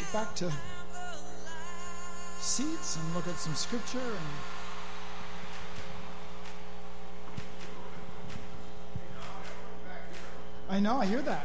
get back to seats and look at some scripture. I know, I hear that.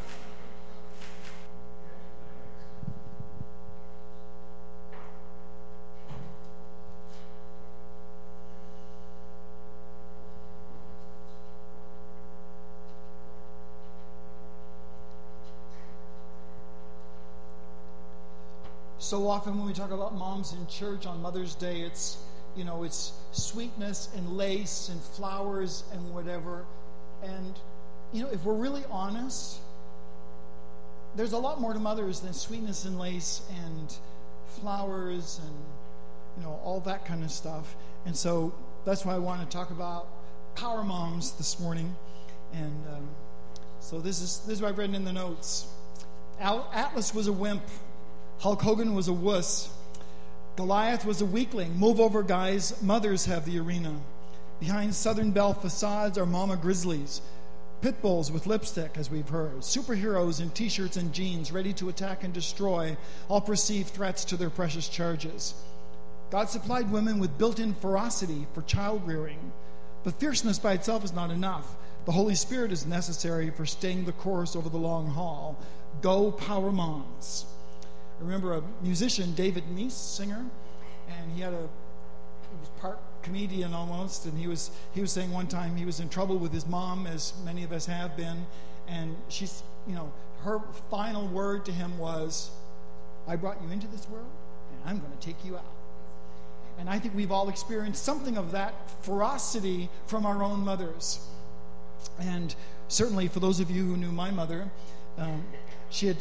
So often when we talk about moms in church on Mother's Day, it's sweetness and lace and flowers and whatever. And, if we're really honest, there's a lot more to mothers than sweetness and lace and flowers and, all that kind of stuff. And so that's why I want to talk about power moms this morning. And so this is what I've written in the notes. Atlas was a wimp. Hulk Hogan was a wuss. Goliath was a weakling. Move over, guys. Mothers have the arena. Behind Southern Belle facades are mama grizzlies. Pit bulls with lipstick, as we've heard. Superheroes in t-shirts and jeans, ready to attack and destroy all perceived threats to their precious charges. God supplied women with built-in ferocity for child rearing. But fierceness by itself is not enough. The Holy Spirit is necessary for staying the course over the long haul. Go, power moms. I remember a musician, David Meese, singer, and he was part comedian almost, and he was saying one time he was in trouble with his mom, as many of us have been, and she's, her final word to him was, I brought you into this world, and I'm going to take you out. And I think we've all experienced something of that ferocity from our own mothers. And certainly for those of you who knew my mother, she'd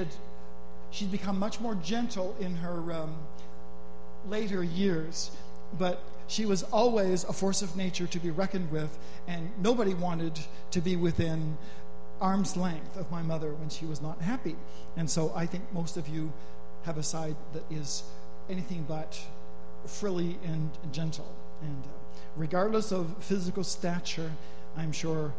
become much more gentle in her later years, but she was always a force of nature to be reckoned with, and nobody wanted to be within arm's length of my mother when she was not happy. And so I think most of you have a side that is anything but frilly and gentle. And regardless of physical stature, I'm sure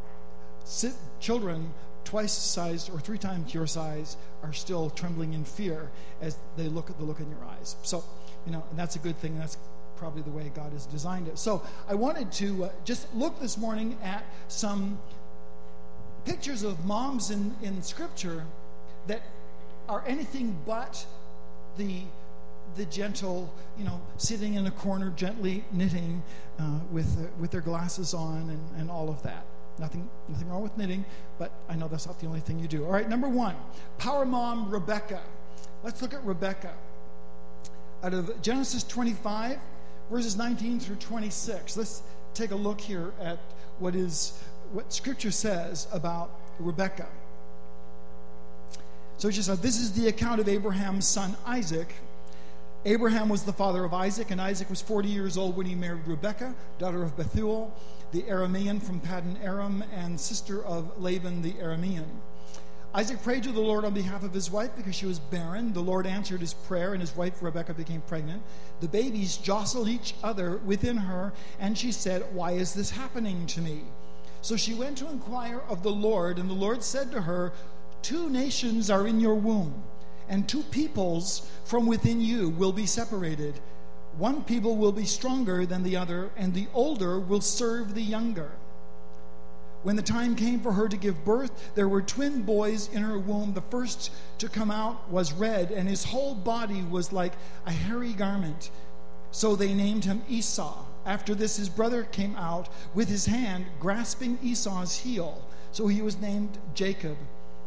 children twice the size or 3 times your size are still trembling in fear as they look at the look in your eyes. So, and that's a good thing. That's probably the way God has designed it. So I wanted to just look this morning at some pictures of moms in Scripture that are anything but the gentle, sitting in a corner gently knitting with their glasses on and all of that. Nothing wrong with knitting, but I know that's not the only thing you do. All right, number 1, power mom Rebecca. Let's look at Rebecca. Out of Genesis 25, verses 19 through 26. Let's take a look here at what Scripture says about Rebecca. So she said, this is the account of Abraham's son Isaac. Abraham was the father of Isaac, and Isaac was 40 years old when he married Rebekah, daughter of Bethuel, the Aramean from Paddan Aram, and sister of Laban the Aramean. Isaac prayed to the Lord on behalf of his wife because she was barren. The Lord answered his prayer, and his wife Rebekah became pregnant. The babies jostled each other within her, and she said, why is this happening to me? So she went to inquire of the Lord, and the Lord said to her, 2 nations are in your womb, and 2 peoples from within you will be separated. One people will be stronger than the other, and the older will serve the younger. When the time came for her to give birth, there were twin boys in her womb. The first to come out was red, and his whole body was like a hairy garment. So they named him Esau. After this, his brother came out with his hand grasping Esau's heel. So he was named Jacob.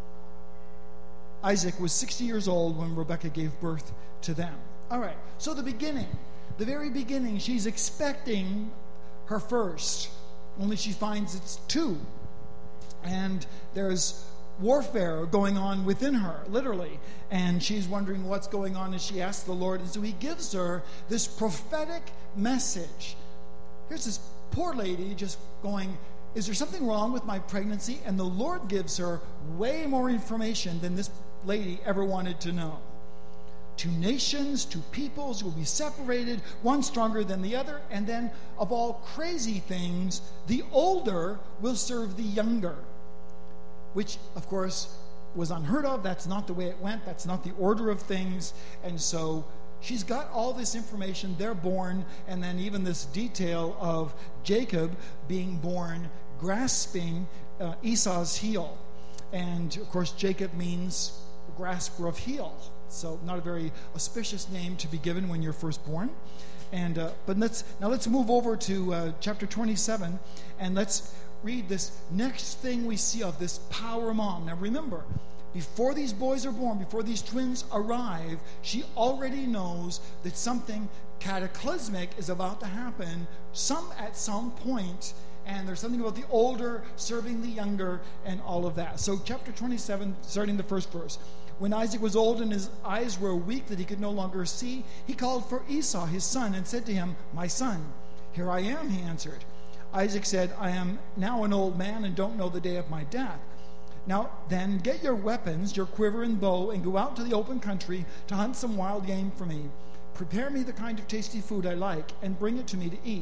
Isaac was 60 years old when Rebekah gave birth to them. All right, so the very beginning, she's expecting her first, only she finds it's 2. And there's warfare going on within her, literally. And she's wondering what's going on as she asks the Lord. And so he gives her this prophetic message. Here's this poor lady just going, is there something wrong with my pregnancy? And the Lord gives her way more information than this lady ever wanted to know. 2 nations, 2 peoples will be separated, one stronger than the other, and then, of all crazy things, the older will serve the younger, which, of course, was unheard of. That's not the way it went. That's not the order of things. And so she's got all this information. They're born, and then even this detail of Jacob being born grasping Esau's heel. And, of course, Jacob means grasper of heel. So not a very auspicious name to be given when you're first born. And but let's move over to chapter 27, and let's read this next thing we see of this power mom. Now remember, before these boys are born, before these twins arrive, she already knows that something cataclysmic is about to happen at some point, and there's something about the older serving the younger and all of that. So chapter 27, starting the first verse. When Isaac was old and his eyes were weak that he could no longer see, he called for Esau, his son, and said to him, "My son." "Here I am," he answered. Isaac said, "I am now an old man and don't know the day of my death. Now then, get your weapons, your quiver and bow, and go out to the open country to hunt some wild game for me. Prepare me the kind of tasty food I like, and bring it to me to eat,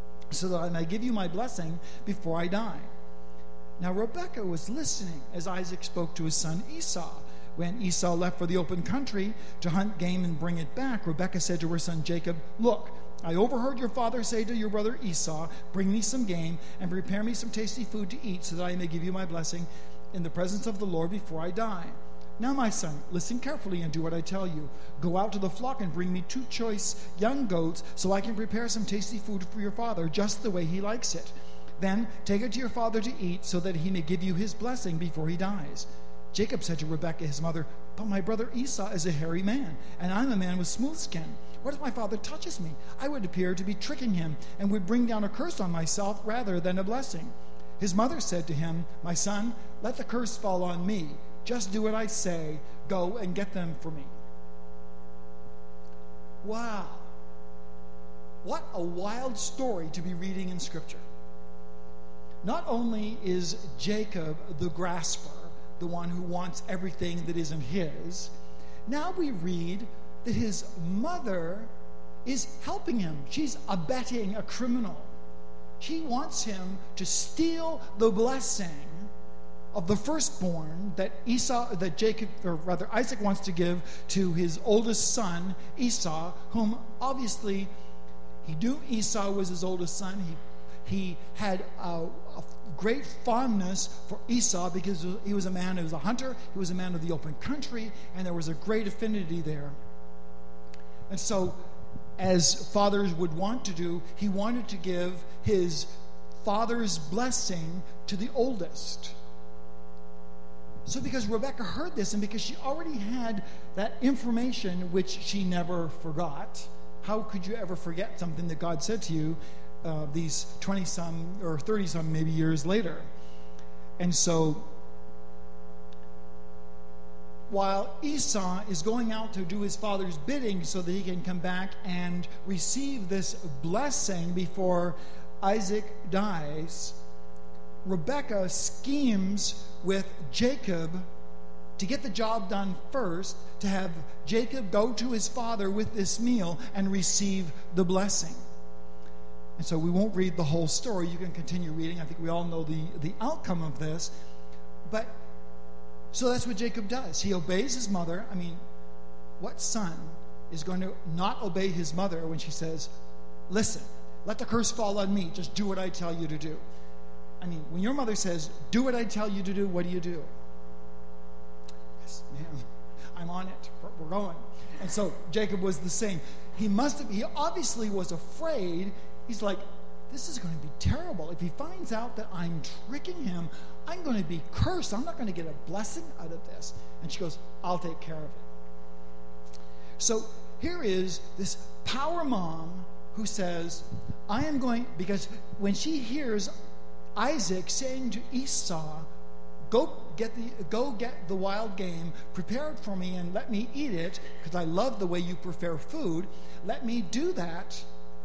so that I may give you my blessing before I die." Now Rebekah was listening as Isaac spoke to his son Esau. When Esau left for the open country to hunt game and bring it back, Rebekah said to her son Jacob, "Look, I overheard your father say to your brother Esau, 'Bring me some game and prepare me some tasty food to eat, so that I may give you my blessing in the presence of the Lord before I die.' Now, my son, listen carefully and do what I tell you. Go out to the flock and bring me 2 choice young goats, so I can prepare some tasty food for your father, just the way he likes it. Then take it to your father to eat, so that he may give you his blessing before he dies." Jacob said to Rebekah, his mother, "But my brother Esau is a hairy man, and I'm a man with smooth skin. What if my father touches me? I would appear to be tricking him, and would bring down a curse on myself rather than a blessing." His mother said to him, "My son, let the curse fall on me. Just do what I say. Go and get them for me." Wow. What a wild story to be reading in Scripture. Not only is Jacob the grasper, the one who wants everything that isn't his, now we read that his mother is helping him. She's abetting a criminal. She wants him to steal the blessing of the firstborn that Isaac wants to give to his oldest son, Esau, whom obviously he knew Esau was his oldest son. He had a great fondness for Esau because he was a man who was a hunter, he was a man of the open country, and there was a great affinity there. And so, as fathers would want to do, he wanted to give his father's blessing to the oldest. So because Rebekah heard this, and because she already had that information which she never forgot, how could you ever forget something that God said to you these 20-some or 30-some maybe years later? And so while Esau is going out to do his father's bidding so that he can come back and receive this blessing before Isaac dies, Rebekah schemes with Jacob to get the job done first, to have Jacob go to his father with this meal and receive the blessing. And so we won't read the whole story. You can continue reading. I think we all know the outcome of this. But so that's what Jacob does. He obeys his mother. I mean, what son is going to not obey his mother when she says, "Listen, let the curse fall on me. Just do what I tell you to do"? I mean, when your mother says, "Do what I tell you to do," what do you do? "Yes, ma'am, I'm on it. We're going." And so Jacob was the same. He obviously was afraid. He's like, this is going to be terrible. If he finds out that I'm tricking him, I'm going to be cursed. I'm not going to get a blessing out of this. And she goes, "I'll take care of it." So here is this power mom who says, I am going, because when she hears Isaac saying to Esau, go get the wild game, prepare it for me, and let me eat it, because I love the way you prepare food. Let me do that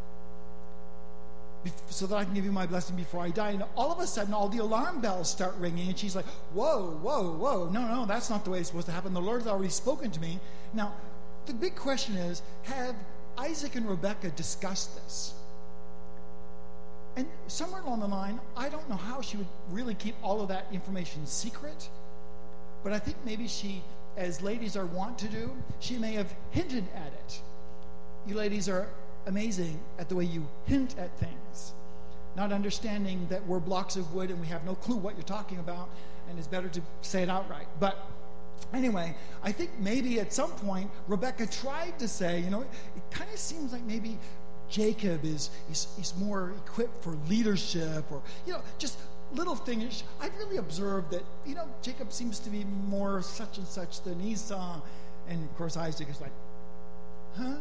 so that I can give you my blessing before I die. And all of a sudden, all the alarm bells start ringing, and she's like, whoa, no, that's not the way it's supposed to happen. The Lord's already spoken to me. Now, the big question is, have Isaac and Rebekah discussed this? And somewhere along the line, I don't know how she would really keep all of that information secret, But I think maybe she, as ladies are wont to do, she may have hinted at it. You ladies are amazing at the way you hint at things, not understanding that we're blocks of wood and we have no clue what you're talking about, and it's better to say it outright. But anyway, I think maybe at some point Rebecca tried to say, it kind of seems like maybe Jacob is more equipped for leadership, or just little things. I've really observed that Jacob seems to be more such and such than Esau, and of course Isaac is like, huh?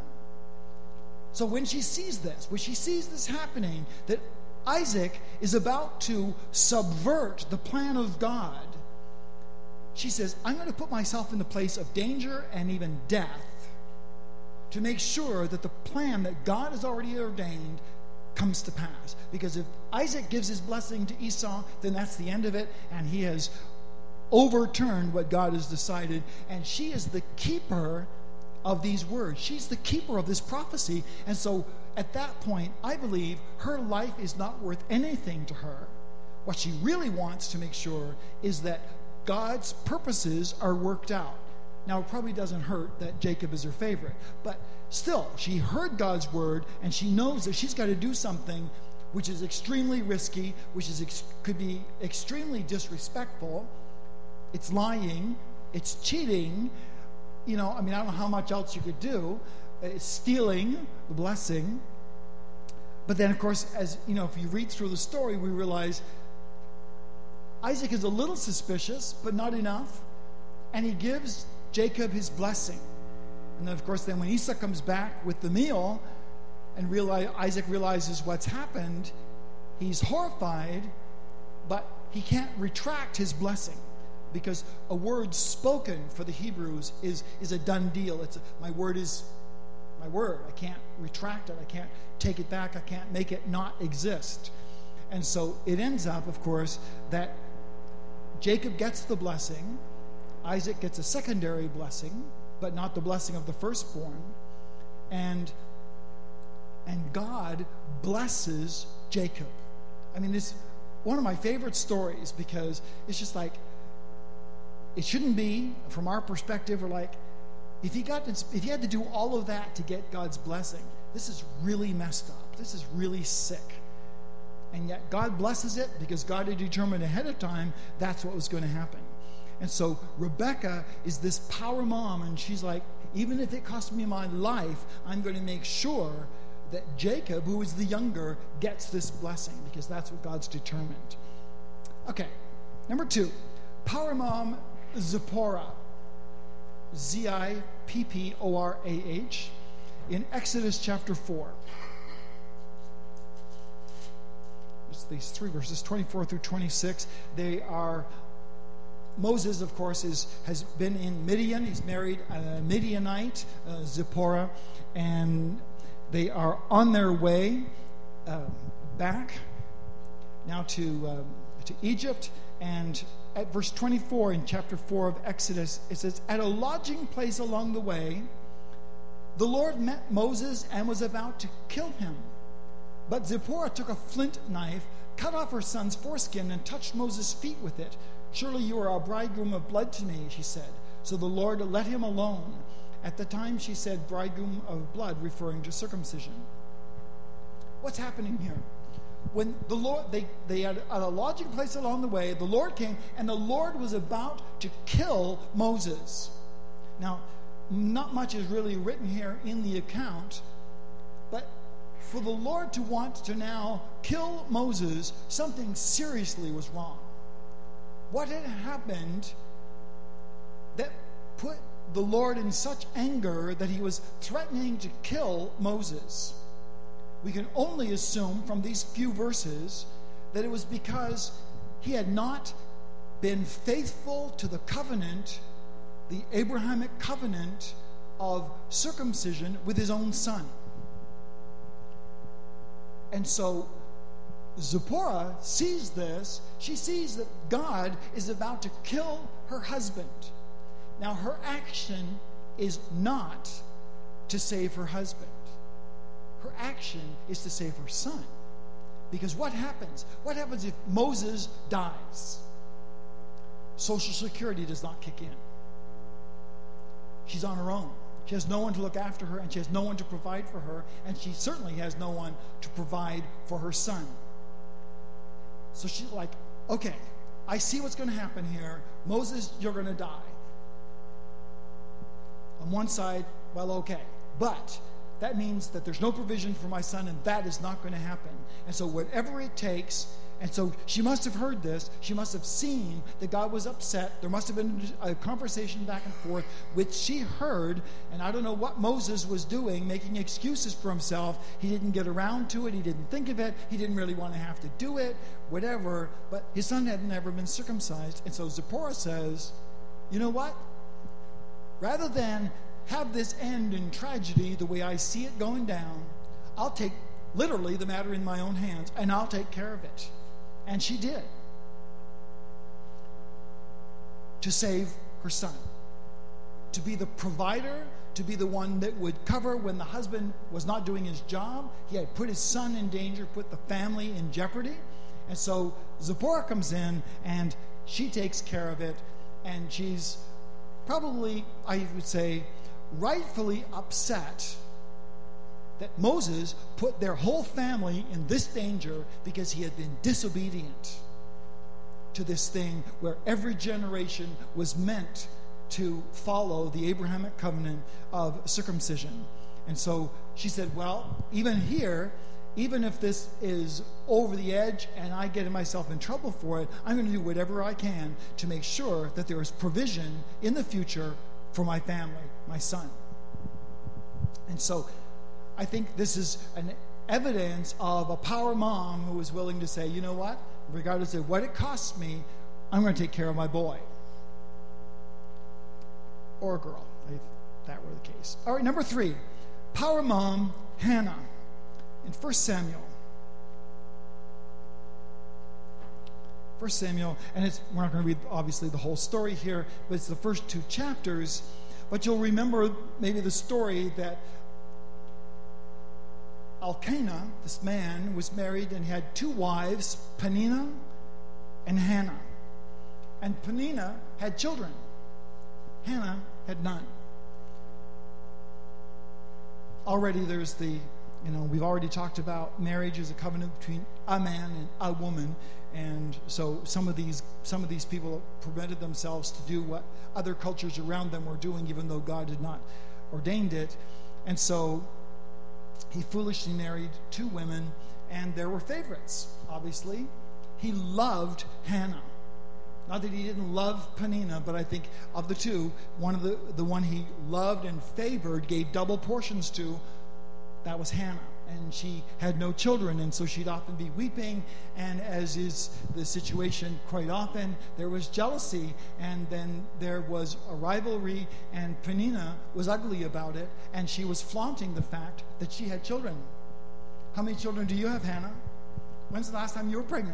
So when she sees this happening, that Isaac is about to subvert the plan of God, she says, I'm going to put myself in the place of danger and even death to make sure that the plan that God has already ordained comes to pass. Because if Isaac gives his blessing to Esau, then that's the end of it, and he has overturned what God has decided, and she is the keeper of these words. She's the keeper of this prophecy. And so at that point, I believe her life is not worth anything to her. What she really wants to make sure is that God's purposes are worked out. Now, it probably doesn't hurt that Jacob is her favorite, but still, she heard God's word, and she knows that she's got to do something which is extremely risky, which could be extremely disrespectful. It's lying, it's cheating. I don't know how much else you could do. It's stealing the blessing. But then, of course, as if you read through the story, we realize Isaac is a little suspicious, but not enough. And he gives Jacob his blessing. And then, of course, when Esau comes back with the meal and Isaac realizes what's happened, he's horrified, but he can't retract his blessing. Because a word spoken for the Hebrews is a done deal. My word is my word. I can't retract it. I can't take it back. I can't make it not exist. And so it ends up, of course, that Jacob gets the blessing. Isaac gets a secondary blessing, but not the blessing of the firstborn. And God blesses Jacob. It's one of my favorite stories, because it's just like, it shouldn't be, from our perspective, we're like, if you had to do all of that to get God's blessing, this is really messed up. This is really sick. And yet God blesses it because God had determined ahead of time that's what was going to happen. And so Rebecca is this power mom, and she's like, even if it costs me my life, I'm going to make sure that Jacob, who is the younger, gets this blessing, because that's what God's determined. Okay, number 2, power mom Zipporah, Zipporah, in Exodus chapter 4. Just these 3 verses, 24 through 26. They are, Moses, of course, has been in Midian. He's married a Midianite, Zipporah, and they are on their way back now to Egypt. And at verse 24 in chapter 4 of Exodus, it says, at a lodging place along the way, the Lord met Moses and was about to kill him. But Zipporah took a flint knife, cut off her son's foreskin, and touched Moses' feet with it. Surely you are a bridegroom of blood to me, she said. So the Lord let him alone. At the time she said bridegroom of blood, referring to circumcision. What's happening here? When the Lord, they had a lodging place along the way, the Lord came, and the Lord was about to kill Moses. Now, not much is really written here in the account, but for the Lord to want to now kill Moses, something seriously was wrong. What had happened that put the Lord in such anger that he was threatening to kill Moses? We can only assume from these few verses that it was because he had not been faithful to the covenant, the Abrahamic covenant of circumcision with his own son. And so Zipporah sees this. She sees that God is about to kill her husband. Now, her action is not to save her husband. Her action is to save her son. Because what happens? What happens if Moses dies? Social Security does not kick in. She's on her own. She has no one to look after her, and she has no one to provide for her, and she certainly has no one to provide for her son. So she's like, okay, I see what's going to happen here. Moses, you're going to die. On one side, well, okay. But that means that there's no provision for my son, and that is not going to happen. And so whatever it takes. And so she must have heard this. She must have seen that God was upset. There must have been a conversation back and forth, which she heard. And I don't know what Moses was doing, making excuses for himself. He didn't get around to it. He didn't think of it. He didn't really want to have to do it, whatever. But his son had never been circumcised. And so Zipporah says, you know what? Rather than have this end in tragedy the way I see it going down, I'll take literally the matter in my own hands, and I'll take care of it. And she did, to save her son, to be the provider, to be the one that would cover when the husband was not doing his job. He had put his son in danger, put the family in jeopardy. And so Zipporah comes in, and she takes care of it, and she's probably, I would say, rightfully upset that Moses put their whole family in this danger because he had been disobedient to this thing where every generation was meant to follow the Abrahamic covenant of circumcision. And so she said, well, even here, even if this is over the edge and I get myself in trouble for it, I'm going to do whatever I can to make sure that there is provision in the future for my family, my son. And so I think this is an evidence of a power mom who is willing to say, you know what? Regardless of what it costs me, I'm going to take care of my boy. Or a girl, if that were the case. All right, number 3. Power mom, Hannah. In 1 Samuel. 1 Samuel, and we're not going to read, obviously, the whole story here, but it's the first 2 chapters. But you'll remember maybe the story that Elkanah, this man, was married and had 2 wives, Peninnah and Hannah. And Peninnah had children. Hannah had none. Already there's we've already talked about marriage as a covenant between a man and a woman. And so some of these people permitted themselves to do what other cultures around them were doing, even though God had not ordained it. And so he foolishly married 2 women, and there were favorites, obviously. He loved Hannah. Not that he didn't love Peninnah, but I think of the 2, the one he loved and favored, gave double portions to, that was Hannah. And she had no children, and so she'd often be weeping, and as is the situation quite often, there was jealousy, and then there was a rivalry, and Peninnah was ugly about it, and she was flaunting the fact that she had children. How many children do you have, Hannah? When's the last time you were pregnant?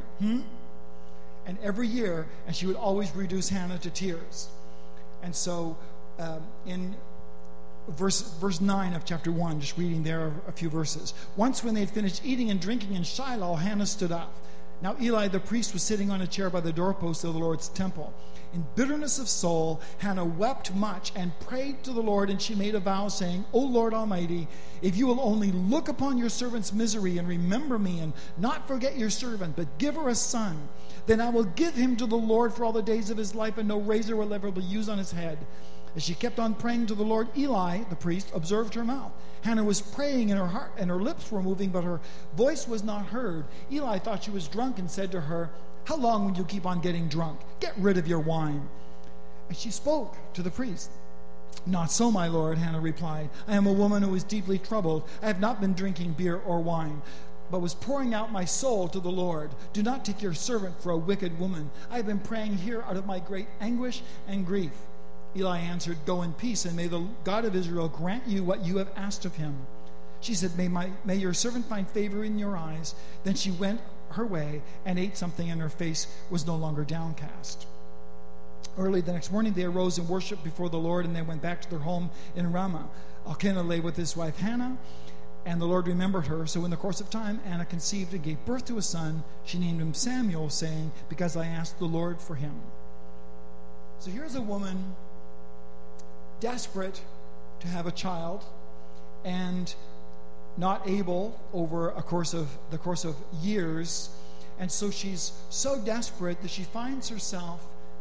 And every year, and she would always reduce Hannah to tears. And so in verse 9 of chapter 1, just reading there a few verses. Once when they had finished eating and drinking in Shiloh, Hannah stood up. Now Eli the priest was sitting on a chair by the doorpost of the Lord's temple. In bitterness of soul, Hannah wept much and prayed to the Lord, and she made a vow, saying, O Lord Almighty, if you will only look upon your servant's misery and remember me, and not forget your servant, but give her a son, then I will give him to the Lord for all the days of his life, and no razor will ever be used on his head. As she kept on praying to the Lord, Eli, the priest, observed her mouth. Hannah was praying in her heart, and her lips were moving, but her voice was not heard. Eli thought she was drunk and said to her, How long will you keep on getting drunk? Get rid of your wine. And she spoke to the priest. Not so, my lord, Hannah replied. I am a woman who is deeply troubled. I have not been drinking beer or wine, but was pouring out my soul to the Lord. Do not take your servant for a wicked woman. I have been praying here out of my great anguish and grief. Eli answered, Go in peace, and may the God of Israel grant you what you have asked of him. She said, May your servant find favor in your eyes. Then she went her way and ate something, and her face was no longer downcast. Early the next morning they arose and worshipped before the Lord, and they went back to their home in Ramah. Elkanah lay with his wife Hannah, and the Lord remembered her. So in the course of time, Hannah conceived and gave birth to a son. She named him Samuel, saying, Because I asked the Lord for him. So here's a woman desperate to have a child and not able over the course of years. And so she's so desperate that she finds herself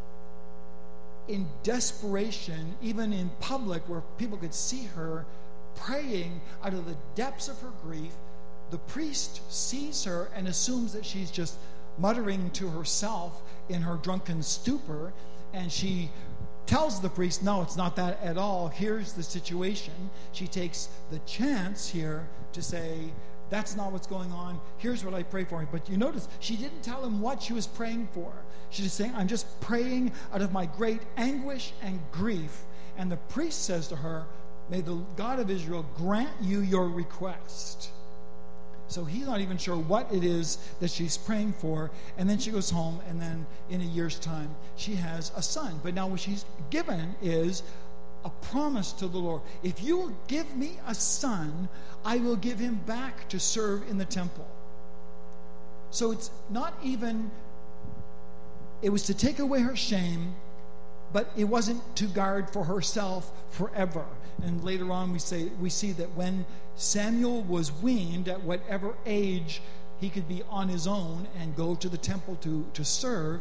in desperation, even in public where people could see her, praying out of the depths of her grief. The priest sees her and assumes that she's just muttering to herself in her drunken stupor, and she tells the priest, no, it's not that at all. Here's the situation. She takes the chance here to say, that's not what's going on. Here's what I pray for. But you notice, she didn't tell him what she was praying for. She's just saying, I'm just praying out of my great anguish and grief. And the priest says to her, may the God of Israel grant you your request. So he's not even sure what it is that she's praying for. And then she goes home, and then in a year's time, she has a son. But now what she's given is a promise to the Lord. If you will give me a son, I will give him back to serve in the temple. So it's not even, it was to take away her shame, but it wasn't to guard for herself forever. And later on we see that when Samuel was weaned, at whatever age he could be on his own and go to the temple to serve,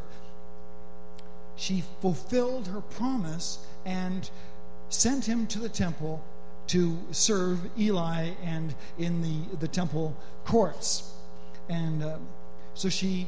she fulfilled her promise and sent him to the temple to serve Eli and in the temple courts. And so she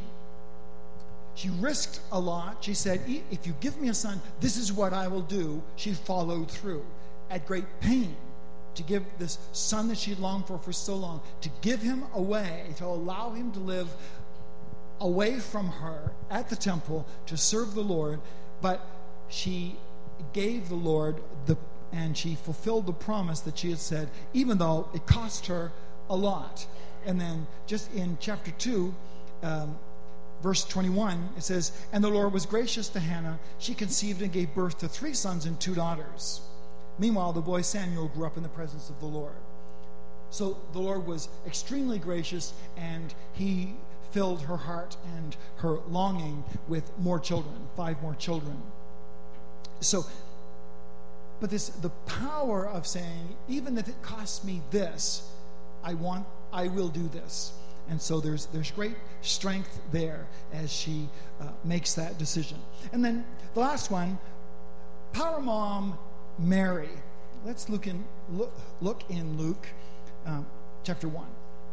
risked a lot. She said, if you give me a son, this is what I will do. She followed through at great pain to give this son that she had longed for so long, to give him away, to allow him to live away from her at the temple to serve the Lord. But she gave the Lord and she fulfilled the promise that she had said, even though it cost her a lot. And then just in chapter 2, verse 21, it says, and the Lord was gracious to Hannah. She conceived and gave birth to 3 sons and 2 daughters. Meanwhile, the boy Samuel grew up in the presence of the Lord. So the Lord was extremely gracious, and he filled her heart and her longing with more children, 5 more children. So, but the power of saying, even if it costs me this, I will do this. And so there's great strength there as she makes that decision. And then the last one, power mom Mary. Let's look in Luke chapter 1.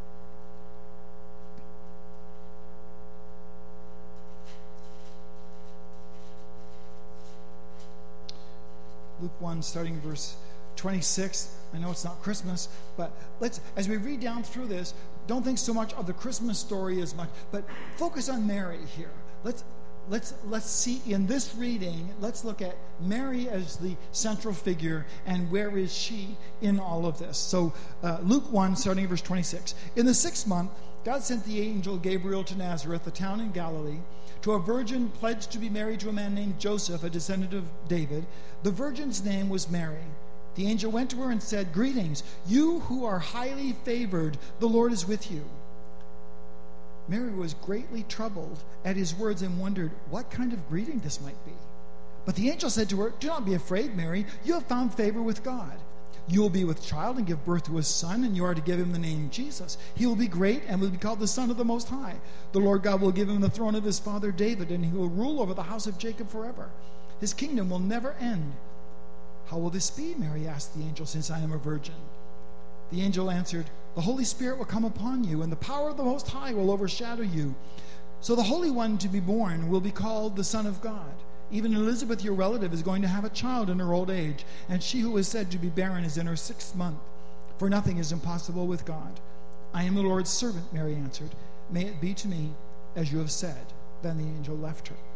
Luke 1, starting verse 26. I know it's not Christmas, but as we read down through this, don't think so much of the Christmas story as much, but focus on Mary here. Let's see in this reading, let's look at Mary as the central figure, and where is she in all of this. So Luke 1, starting at verse 26. In the 6th month, God sent the angel Gabriel to Nazareth, a town in Galilee, to a virgin pledged to be married to a man named Joseph, a descendant of David. The virgin's name was Mary. The angel went to her and said, greetings, you who are highly favored, the Lord is with you. Mary was greatly troubled at his words and wondered what kind of greeting this might be. But the angel said to her, do not be afraid, Mary. You have found favor with God. You will be with child and give birth to a son, and you are to give him the name Jesus. He will be great and will be called the Son of the Most High. The Lord God will give him the throne of his father David, and he will rule over the house of Jacob forever. His kingdom will never end. How will this be, Mary asked the angel, since I am a virgin? The angel answered, the Holy Spirit will come upon you, and the power of the Most High will overshadow you. So the Holy One to be born will be called the Son of God. Even Elizabeth, your relative, is going to have a child in her old age, and she who is said to be barren is in her 6th month. For nothing is impossible with God. I am the Lord's servant, Mary answered. May it be to me as you have said. Then the angel left her.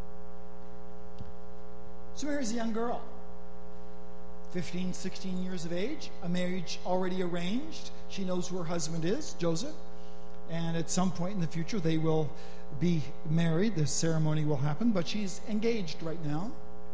So Mary's a young girl, 15, 16 years of age, a marriage already arranged. She knows who her husband is, Joseph, and at some point in the future they will be married. The ceremony will happen, but she's engaged right now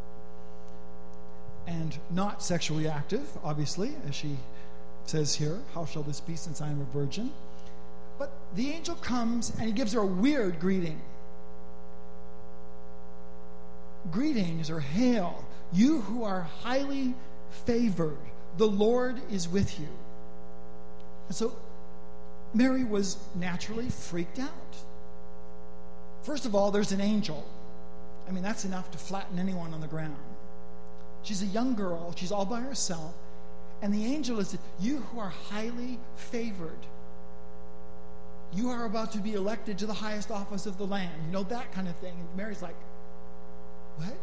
and not sexually active, obviously, as she says here, how shall this be since I am a virgin? But the angel comes and he gives her a weird greeting. greetings or hail, you who are highly favored. The Lord is with you. And so Mary was naturally freaked out. First of all, there's an angel. I mean, that's enough to flatten anyone on the ground. She's a young girl. She's all by herself. And the angel is, you who are highly favored. You are about to be elected to the highest office of the land. You know, that kind of thing. And Mary's like, what?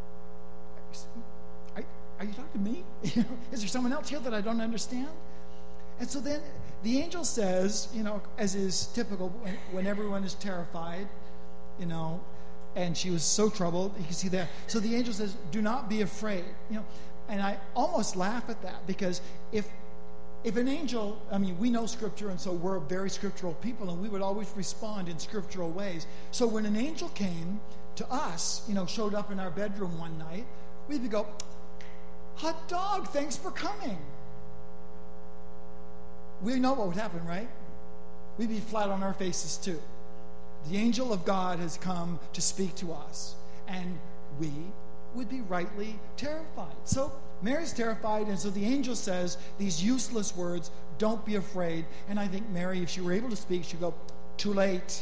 Are you talking to me? Is there someone else here that I don't understand? And so then the angel says, as is typical when everyone is terrified, and she was so troubled. You can see that. So the angel says, do not be afraid. And I almost laugh at that, because if an angel, we know Scripture, and so we're very scriptural people, and we would always respond in scriptural ways. So when an angel came to us, showed up in our bedroom one night, we'd go, hot dog, thanks for coming. We know what would happen, right? We'd be flat on our faces too. The angel of God has come to speak to us, and we would be rightly terrified. So Mary's terrified, and so the angel says these useless words, don't be afraid. And I think Mary, if she were able to speak, she'd go, too late.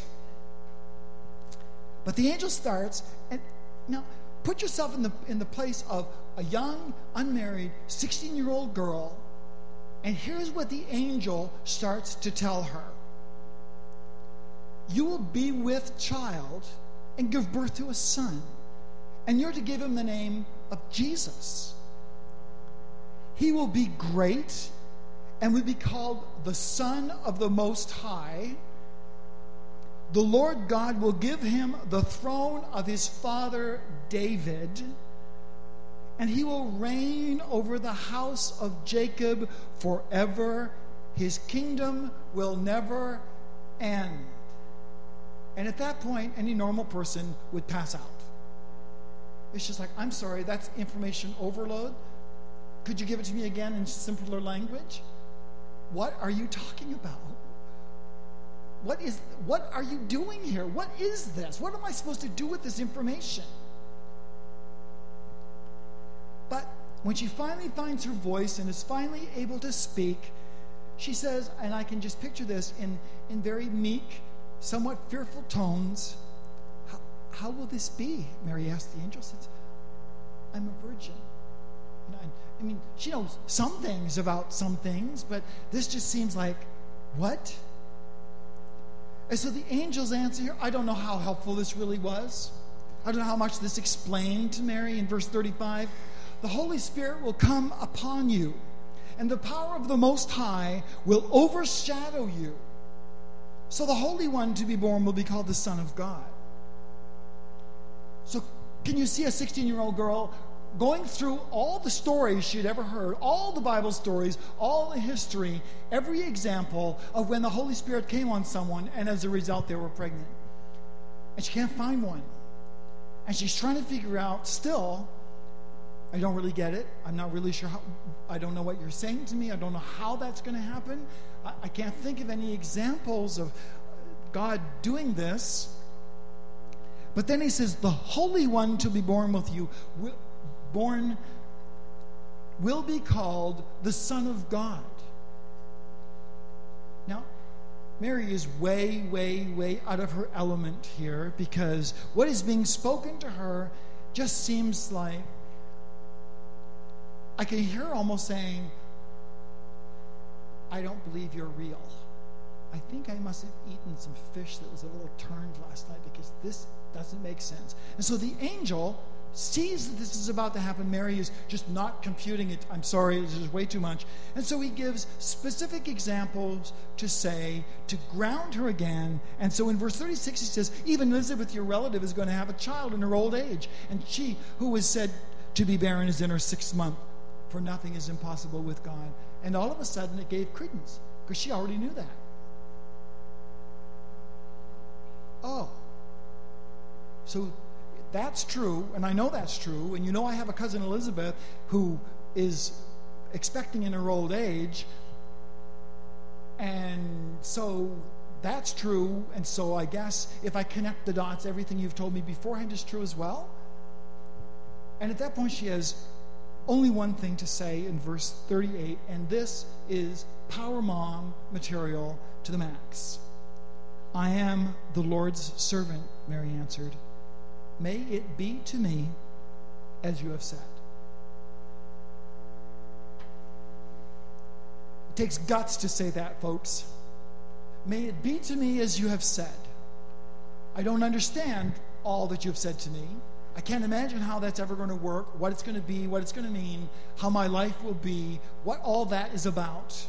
But the angel starts, and now put yourself in the place of a young, unmarried, 16-year-old girl, and here's what the angel starts to tell her. You will be with child and give birth to a son, and you're to give him the name of Jesus. He will be great and will be called the Son of the Most High. The Lord God will give him the throne of his father David, and he will reign over the house of Jacob forever. His kingdom will never end. And at that point, any normal person would pass out. It's just like, I'm sorry, that's information overload. Could you give it to me again in simpler language? What are you talking about? What are you doing here? What is this? What am I supposed to do with this information? But when she finally finds her voice and is finally able to speak, she says, and I can just picture this in very meek, somewhat fearful tones, how will this be? Mary asked the angel. Says, I'm a virgin. She knows some things about some things, but this just seems like, what? And so the angel's answer here, I don't know how helpful this really was. I don't know how much this explained to Mary in verse 35. The Holy Spirit will come upon you, and the power of the Most High will overshadow you. So the Holy One to be born will be called the Son of God. So can you see a 16-year-old girl going through all the stories she'd ever heard, all the Bible stories, all the history, every example of when the Holy Spirit came on someone, and as a result they were pregnant. And she can't find one. And she's trying to figure out still, I don't really get it. I'm not really sure how, I don't know what you're saying to me. I don't know how that's going to happen. I can't think of any examples of God doing this. But then he says, the Holy One to be born with you will be called the Son of God. Now, Mary is way, way, way out of her element here, because what is being spoken to her just seems like, I can hear her almost saying, I don't believe you're real. I think I must have eaten some fish that was a little turned last night, because this doesn't make sense. And so the angel sees that this is about to happen. Mary is just not computing it. I'm sorry, this is way too much. And so he gives specific examples to ground her again. And so in verse 36 he says, even Elizabeth, your relative, is going to have a child in her old age. And she who was said to be barren is in her 6th month, for nothing is impossible with God. And all of a sudden it gave credence, because she already knew that. Oh. So that's true, and I know that's true, and I have a cousin Elizabeth who is expecting in her old age, and so that's true, and so I guess if I connect the dots, everything you've told me beforehand is true as well. And at that point, she has only one thing to say in verse 38, and this is power mom material to the max. I am the Lord's servant, Mary answered. May it be to me as you have said. It takes guts to say that, folks. May it be to me as you have said. I don't understand all that you have said to me. I can't imagine how that's ever going to work, what it's going to be, what it's going to mean, how my life will be, what all that is about.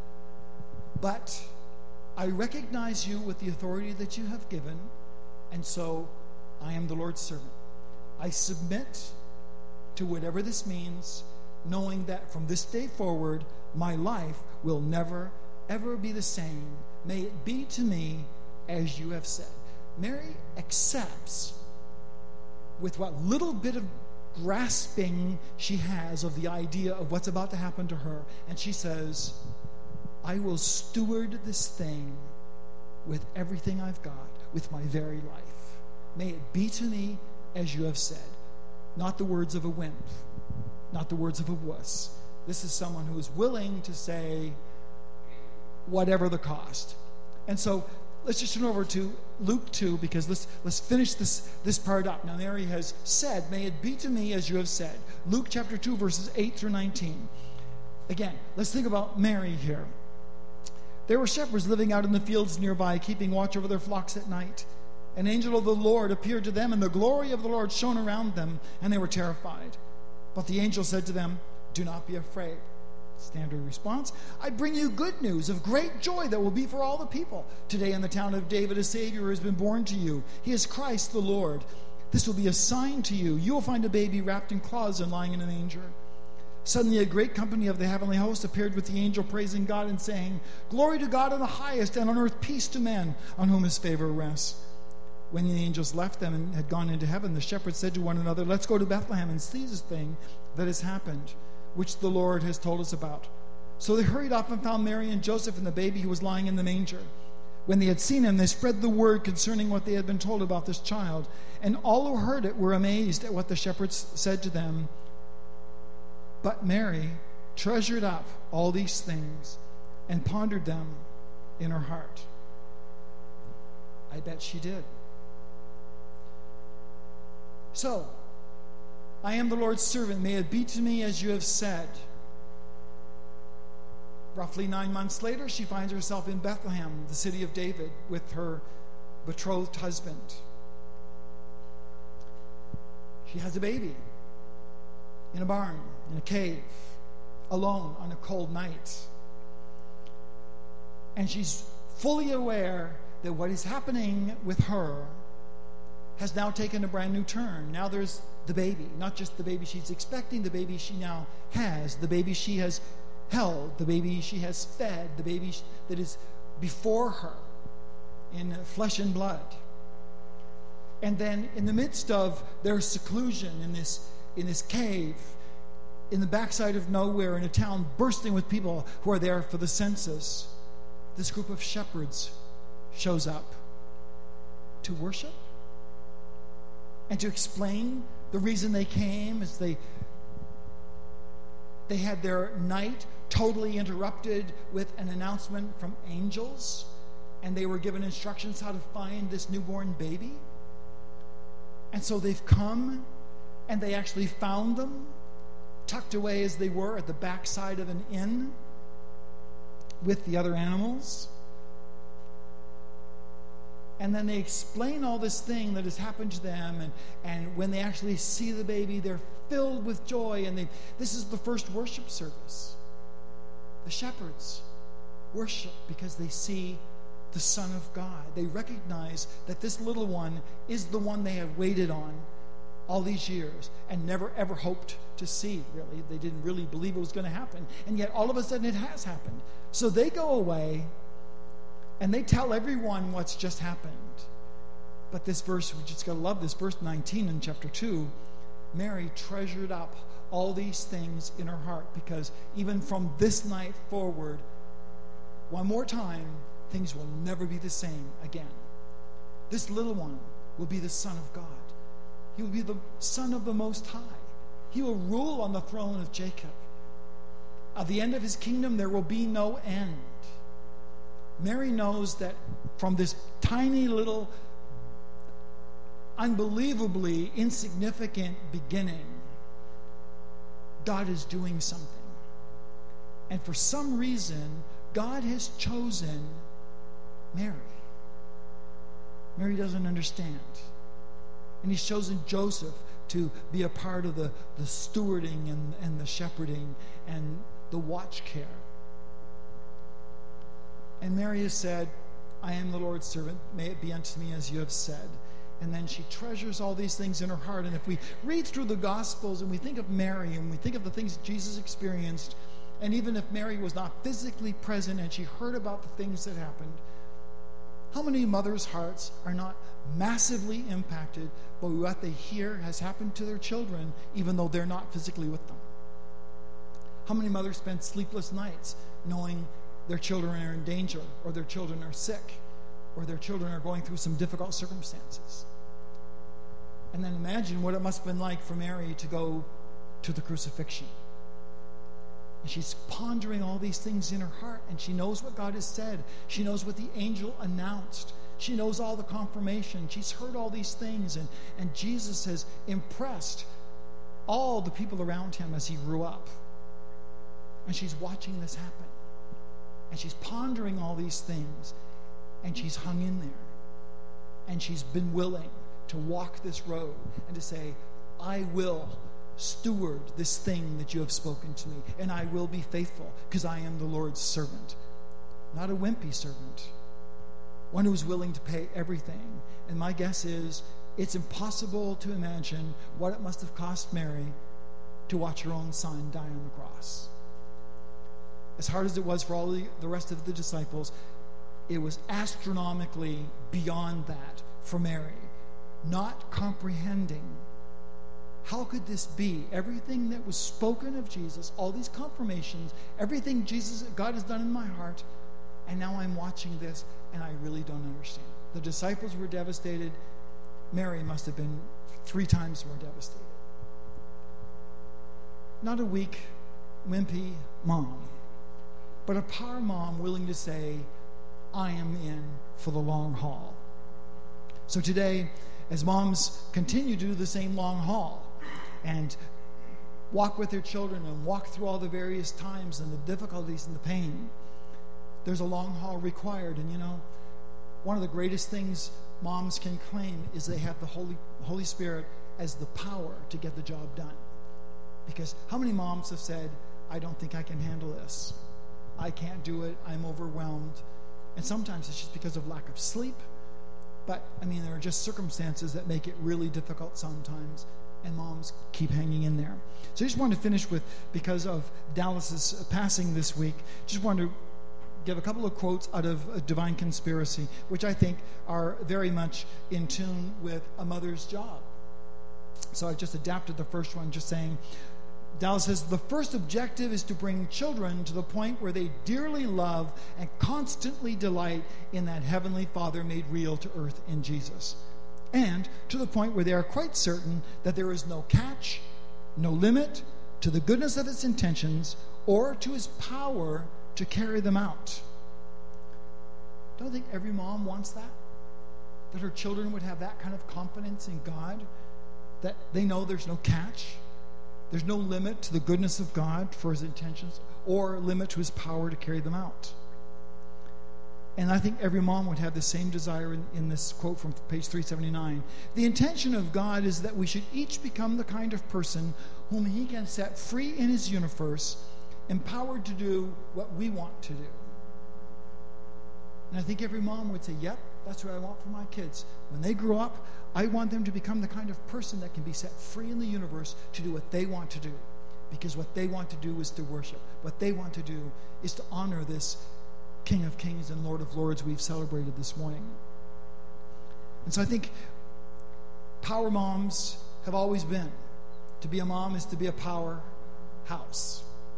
But I recognize you with the authority that you have given, and so I am the Lord's servant. I submit to whatever this means, knowing that from this day forward, my life will never, ever be the same. May it be to me as you have said. Mary accepts with what little bit of grasping she has of the idea of what's about to happen to her. And she says, I will steward this thing with everything I've got, with my very life. May it be to me as you have said. Not the words of a wimp, not the words of a wuss. This is someone who is willing to say whatever the cost. And so let's just turn over to Luke 2, because let's finish this part up. Now, Mary has said, may it be to me as you have said. Luke chapter 2, verses 8 through 19. Again, let's think about Mary here. There were shepherds living out in the fields nearby, keeping watch over their flocks at night. An angel of the Lord appeared to them, and the glory of the Lord shone around them, and they were terrified. But the angel said to them, do not be afraid. Standard response. I bring you good news of great joy that will be for all the people. Today in the town of David, a Savior has been born to you. He is Christ the Lord. This will be a sign to you. You will find a baby wrapped in cloths and lying in a manger. Suddenly a great company of the heavenly host appeared with the angel, praising God and saying, Glory to God in the highest, and on earth peace to men on whom his favor rests. When the angels left them and had gone into heaven, the shepherds said to one another, Let's go to Bethlehem and see this thing that has happened, which the Lord has told us about. So they hurried off and found Mary and Joseph and the baby who was lying in the manger. When they had seen him, they spread the word concerning what they had been told about this child. And all who heard it were amazed at what the shepherds said to them. But Mary treasured up all these things and pondered them in her heart. I bet she did. So, I am the Lord's servant. May it be to me as you have said. Roughly 9 months later, she finds herself in Bethlehem, the city of David, with her betrothed husband. She has a baby in a barn, in a cave, alone on a cold night. And she's fully aware that what is happening with her has now taken a brand new turn. Now there's the baby, not just the baby she's expecting, the baby she now has, the baby she has held, the baby she has fed, the baby that is before her in flesh and blood. And then in the midst of their seclusion in this cave, in the backside of nowhere, in a town bursting with people who are there for the census, this group of shepherds shows up to worship and to explain the reason they came. Is they had their night totally interrupted with an announcement from angels, and they were given instructions how to find this newborn baby. And so they've come, and they actually found them, tucked away as they were at the backside of an inn with the other animals. And then they explain all this thing that has happened to them, and when they actually see the baby, they're filled with joy, and this is the first worship service. The shepherds worship because they see the Son of God. They recognize that this little one is the one they have waited on all these years and never ever hoped to see, really. They didn't really believe it was going to happen, and yet all of a sudden it has happened. So they go away and they tell everyone what's just happened. But this verse, we just got to love this, verse 19 in chapter 2, Mary treasured up all these things in her heart, because even from this night forward, one more time, things will never be the same again. This little one will be the Son of God. He will be the Son of the Most High. He will rule on the throne of Jacob. At the end of his kingdom, there will be no end. Mary knows that from this tiny little, unbelievably insignificant beginning, God is doing something. And for some reason, God has chosen Mary. Mary doesn't understand. And he's chosen Joseph to be a part of the stewarding and the shepherding and the watch care. And Mary has said, I am the Lord's servant. May it be unto me as you have said. And then she treasures all these things in her heart. And if we read through the Gospels and we think of Mary and we think of the things Jesus experienced, and even if Mary was not physically present and she heard about the things that happened, how many mothers' hearts are not massively impacted by what they hear has happened to their children, even though they're not physically with them? How many mothers spend sleepless nights knowing their children are in danger, or their children are sick, or their children are going through some difficult circumstances? And then imagine what it must have been like for Mary to go to the crucifixion. And she's pondering all these things in her heart, and she knows what God has said. She knows what the angel announced. She knows all the confirmation. She's heard all these things, and Jesus has impressed all the people around him as he grew up. And she's watching this happen. And she's pondering all these things, and she's hung in there. And she's been willing to walk this road and to say, I will steward this thing that you have spoken to me, and I will be faithful because I am the Lord's servant. Not a wimpy servant, one who's willing to pay everything. And my guess is it's impossible to imagine what it must have cost Mary to watch her own son die on the cross. As hard as it was for all the rest of the disciples, it was astronomically beyond that for Mary, not comprehending. How could this be? Everything that was spoken of Jesus, all these confirmations, everything God has done in my heart, and now I'm watching this, and I really don't understand. The disciples were devastated. Mary must have been 3 times more devastated. Not a weak, wimpy mom, but a power mom willing to say, I am in for the long haul. So today, as moms continue to do the same long haul and walk with their children and walk through all the various times and the difficulties and the pain, there's a long haul required. And you know, one of the greatest things moms can claim is they have the Holy Spirit as the power to get the job done. Because how many moms have said, I don't think I can handle this. I can't do it. I'm overwhelmed. And sometimes it's just because of lack of sleep. But, I mean, there are just circumstances that make it really difficult sometimes. And moms keep hanging in there. So I just wanted to finish with, because of Dallas's passing this week, just wanted to give a couple of quotes out of Divine Conspiracy, which I think are very much in tune with a mother's job. So I just adapted the first one, just saying, Dallas says, the first objective is to bring children to the point where they dearly love and constantly delight in that Heavenly Father made real to earth in Jesus. And to the point where they are quite certain that there is no catch, no limit to the goodness of its intentions or to his power to carry them out. Don't think every mom wants that? That her children would have that kind of confidence in God? That they know there's no catch? There's no limit to the goodness of God for his intentions or limit to his power to carry them out. And I think every mom would have the same desire in this quote from page 379. The intention of God is that we should each become the kind of person whom he can set free in his universe, empowered to do what we want to do. And I think every mom would say, yep, that's what I want for my kids. When they grow up, I want them to become the kind of person that can be set free in the universe to do what they want to do. Because what they want to do is to worship. What they want to do is to honor this King of Kings and Lord of Lords we've celebrated this morning. And so I think power moms have always been. To be a mom is to be a powerhouse.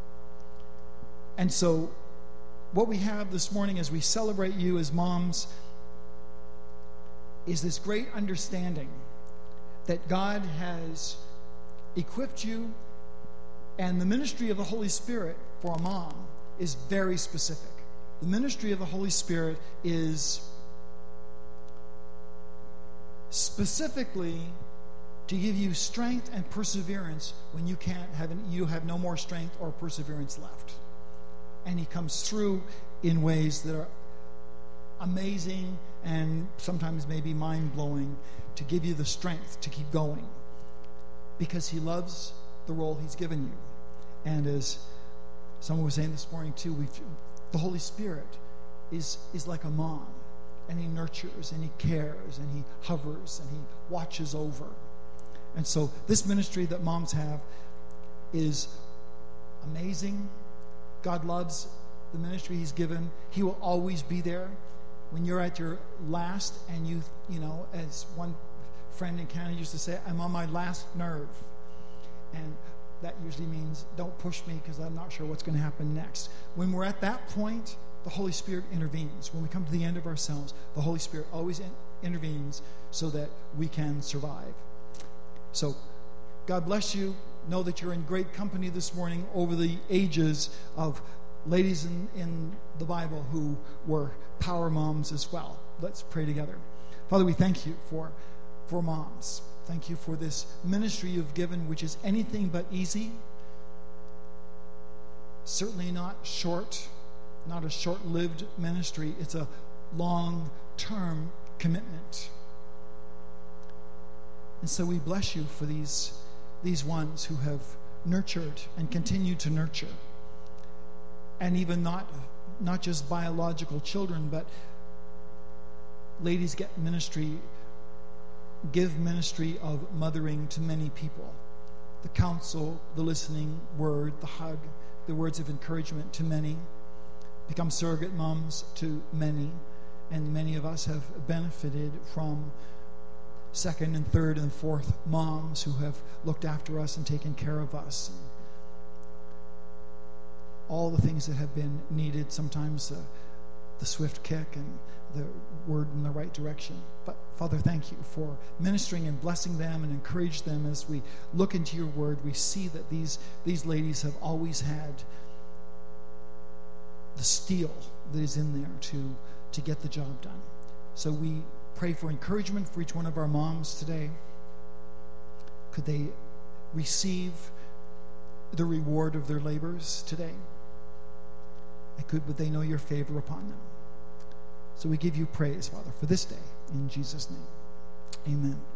And so what we have this morning as we celebrate you as moms is this great understanding that God has equipped you And the ministry of the Holy Spirit for a mom is very specific. The ministry of the Holy Spirit is specifically to give you strength and perseverance when you have no more strength or perseverance left. And he comes through in ways that are amazing and sometimes maybe mind-blowing to give you the strength to keep going, because he loves the role he's given you. And as someone was saying this morning too, the Holy Spirit is like a mom, and he nurtures and he cares and he hovers and he watches over. And so this ministry that moms have is amazing. God loves the ministry he's given. He will always be there when you're at your last, and you know, as one friend in Canada used to say, I'm on my last nerve. And that usually means don't push me because I'm not sure what's going to happen next. When we're at that point, the Holy Spirit intervenes. When we come to the end of ourselves, the Holy Spirit always intervenes so that we can survive. So God bless you. Know that you're in great company this morning over the ages of ladies in the Bible who were power moms as well. Let's pray together. Father, we thank you for moms. Thank you for this ministry you've given, which is anything but easy. Certainly not a short-lived ministry. It's a long-term commitment. And so we bless you for these ones who have nurtured and continue to nurture. And even not just biological children, but ladies give ministry of mothering to many people. The counsel, the listening word, the hug, the words of encouragement to many. Become surrogate moms to many. And many of us have benefited from second and third and fourth moms who have looked after us and taken care of us. All the things that have been needed, sometimes the swift kick and the word in the right direction. But Father, thank you for ministering and blessing them and encourage them. As we look into your word, we see that these ladies have always had the steel that is in there to get the job done. So we pray for encouragement for each one of our moms today. Could they receive the reward of their labors today? Would they know your favor upon them? So we give you praise, Father, for this day. In Jesus' name, amen.